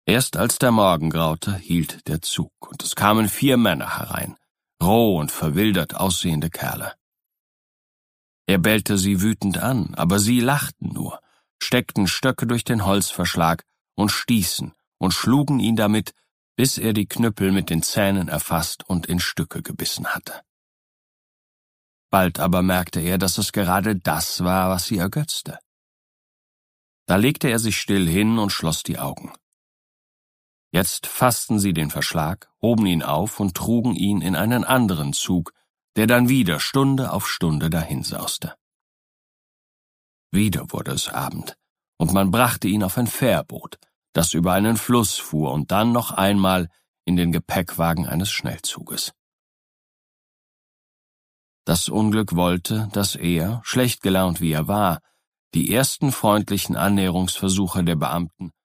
Erst als der Morgen graute, hielt der Zug, und es kamen 4 Männer herein, roh und verwildert aussehende Kerle. Er bellte sie wütend an, aber sie lachten nur, steckten Stöcke durch den Holzverschlag und stießen und schlugen ihn damit, bis er die Knüppel mit den Zähnen erfasst und in Stücke gebissen hatte. Bald aber merkte er, dass es gerade das war, was sie ergötzte. Da legte er sich still hin und schloss die Augen. Jetzt fassten sie den Verschlag, hoben ihn auf und trugen ihn in einen anderen Zug, der dann wieder Stunde auf Stunde dahinsauste. Wieder wurde es Abend, und man brachte ihn auf ein Fährboot, das über einen Fluss fuhr und dann noch einmal in den Gepäckwagen eines Schnellzuges. Das Unglück wollte, dass er, schlecht gelaunt wie er war, die ersten freundlichen Annäherungsversuche der Beamten